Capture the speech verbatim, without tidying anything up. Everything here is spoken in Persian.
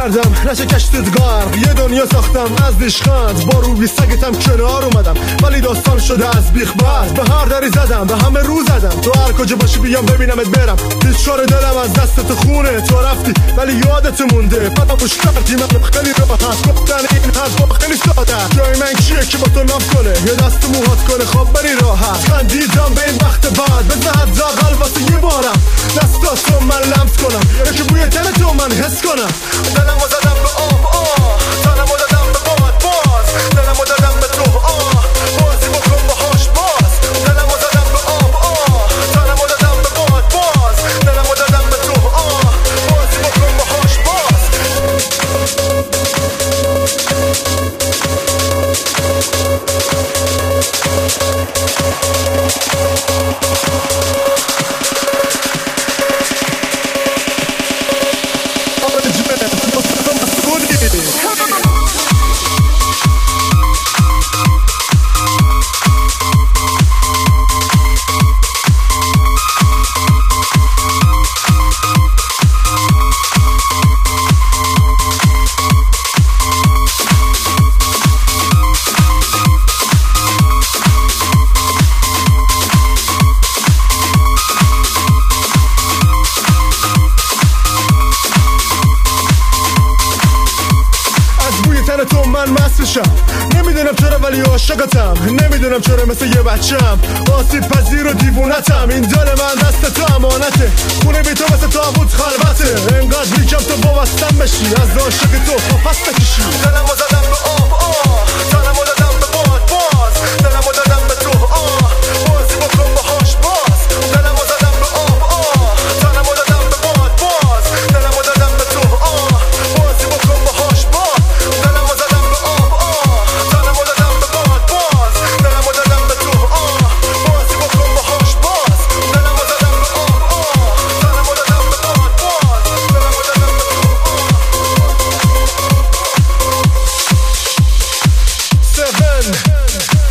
کردم نشه کشتت غرق، یه دنیا ساختم از دیشخند، با روی سگتم کنار اومدم ولی داستان شده از بیخ باز. به هر دری زدم به همه رو زدم، تو هر کجا باشی بیام ببینمت برم. بیچاره دلم از دستت خونه، تو رفتی ولی یادت مونده. فقط پوش کردی من خیلی راحت، گفتن این حرفا خیلی ساده. جای من کیه که با تو ناف کنه، یه دست موهات کنه خواب بری راحت. خندیدم به این وقت بعد، بزن حداقل واسه یه بارم دستاتو من لمس کنم، یکی بوی تن تو من حس کنم. دلمو زدم به آب آه، تنمو دادم به باد باز، دلمو دادم به تو آه، بازی بکن باهاش باز. دلمو زدم به آب آه، تنمو دادم به باد باز، دلمو دادم به تو آه، بازی بکن باهاش باز. تو من مستشم، نمیدونم چرا ولی عاشقتم، نمیدونم چرا مثل یه بچم آسیب پذیر و دیوونتم. این دل من دست تو امانته، خونه بی تو مثل تابوت خلوته. انقدر میگم تو وابستم بشی، از عاشق تو پس نکشی. دلمو زدم به آب آه، تنمو دادم به باد باز، دلمو دادم به تو آه، بازی بکن باهاش باز. دلمو زدم به آب آه، تنمو دادم به باد باز، دلمو دادم به تو آه، بازی بکن باهاش باز. دلمو زدم به آب آه، تنمو دادم به باد باز، دلمو دادم به تو آه، بازی بکن باهاش باز. دلمو زدم به آب آه، تنمو دادم به باد باز، دلمو دادم به تو آه. Seven